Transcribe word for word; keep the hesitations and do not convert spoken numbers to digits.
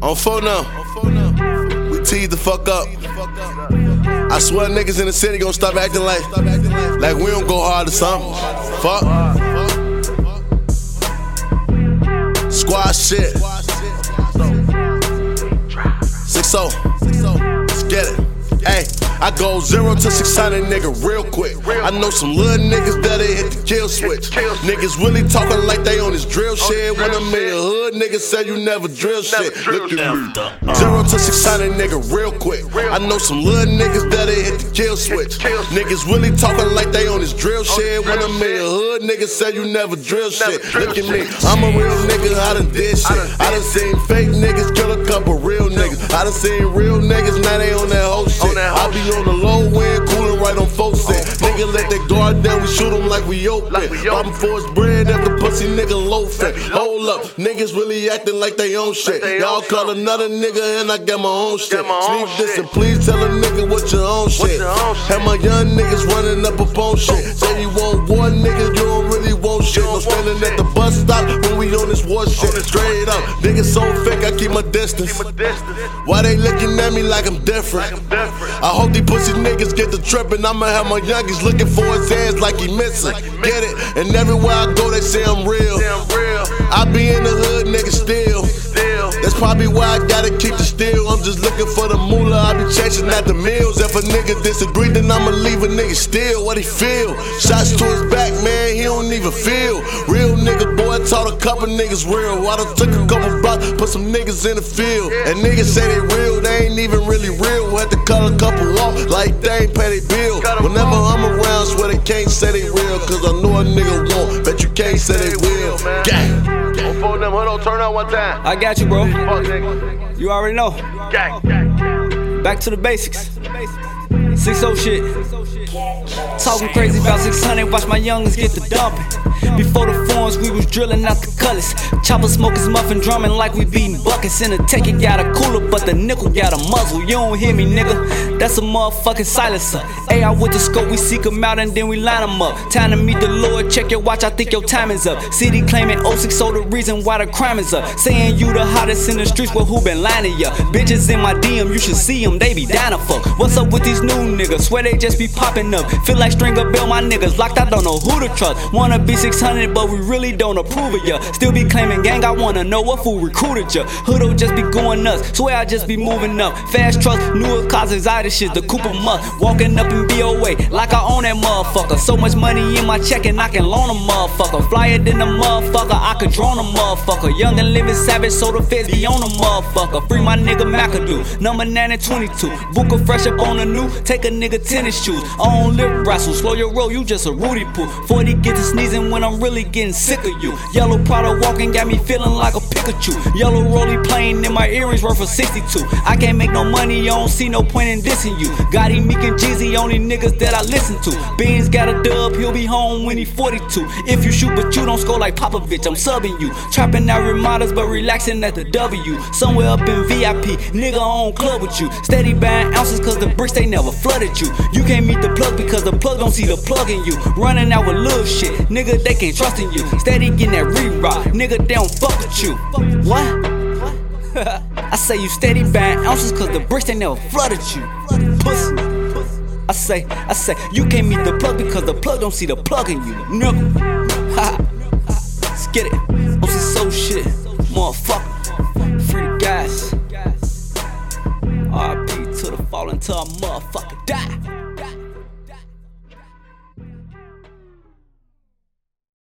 On phone now, we teed the fuck up. I swear niggas in the city gon' stop acting like Like we don't go hard or something. Fuck. Squad shit. six oh, let's get it. Hey, I go zero to six hundred, nigga, real quick. I know some little niggas that'll hit the kill switch. Niggas really talking like they on this drill shit. When I'm in the hood, niggas say you never drill shit. Look at me. Zero to six hundred, nigga, real quick. I know some little niggas that'll hit the kill switch. Niggas really talking like they on this drill shit. When I'm in the hood, niggas say you never drill shit. Look at me, I'm a real nigga, I done did shit. I done seen fake niggas kill a couple real niggas. I done seen real niggas, now they on that whole shit. I be on the low end, coolin' right on folks set. Nigga let that guard down, we shoot them like we open. Robbing for his bread after pussy nigga low fat. Hold up, niggas really acting like they own shit. Y'all call another nigga and I got my own shit. Sneak this and please tell a nigga what your own shit. Have my young niggas running up upon shit. Say you want war, nigga, you don't really want shit. No standing at the bus stop when we on this war shit. Straight up, niggas so fake, I keep my distance. Why they looking at me like I'm different? I hope these pussy niggas get the trippin'. I'ma have my youngins looking for his hands like he missing. Get it? And everywhere I go, they say I'm real. I be in the hood, nigga, still. That's probably why I gotta keep the steel. I'm just looking for the moolah, I be chasing at the meals. If a nigga disagree, then I'ma leave a nigga still. What he feel? Shots to his back, man, he don't even feel. Real nigga, boy, taught a couple niggas real. I done took a couple blocks, put some niggas in the field. And niggas say they real, they ain't even really real. Had to cut a couple off, like they ain't pay they bill. Whenever I'm around, swear they can't say they real. Cause I know a nigga won't, bet you can't say they will. Gang. Hold on, turn out one time. I got you, bro. You already know. Back to the basics. six oh shit. Talking crazy about six hundred, watch my youngins get the dumping. Before the forms, we was drilling out the colors. Chopper smokers, muffin drumming like we beating buckets. In the tech, it got a cooler, but the nickel got a muzzle. You don't hear me, nigga. That's a motherfucking silencer. A I with the scope, we seek them out and then we line them up. Time to meet the Lord, check your watch, I think your time is up. City claiming oh six oh the reason why the crime is up. Saying you the hottest in the streets, well who been lying to ya? Bitches in my D M, you should see them, they be down to fuck. What's up with these new niggas? Swear they just be popping up. Feel like Stringer Bell, my niggas locked, I don't know who to trust. Wanna be six hundred, but we really don't approve of ya. Still be claiming gang, I wanna know what fool recruited ya. Hood'll just be going nuts, swear I just be moving up. Fast trucks, newer cars, exotic shit, the Cooper must. Walking up in B O A, like I own that motherfucker. So much money in my check and I can loan a motherfucker. Flyer than a motherfucker, I could drone a motherfucker. Young and living savage, so the feds be on a motherfucker. Free my nigga McAdoo, number nine and twenty-two. Book a fresh up on the new, take a nigga tennis shoes. I don't lip wrestle, slow your roll, you just a Rudy Poo. forty get to sneezing when I'm really getting sick of you. Yellow Prada walking got me feeling like a Pikachu. Yellow rolly playing in my earrings worth for sixty-two. I can't make no money, I don't see no point in dissing you. Gotti, Meek and Jeezy, only niggas that I listen to. Beans got a dub, he'll be home when he forty-two. If you shoot but you don't score like Popovich, I'm subbing you. Trapping out reminders but relaxing at the W. Somewhere up in V I P, nigga on club with you. Steady buying ounces cause the bricks they never flooded you. You can't meet the plug because the plug don't see the plug in you. Running out with little shit, nigga they can't trust in you. Steady getting that re-rock, nigga they don't fuck with you. What? I say you steady buying ounces cause the bricks they never flooded you. Pussy. I say, I say, you can't meet the plug because the plug don't see the plug in you. No. Ha. Let's get it. On some soul shit, motherfucker. Free the guys. R I P to the fallen till a motherfucker die.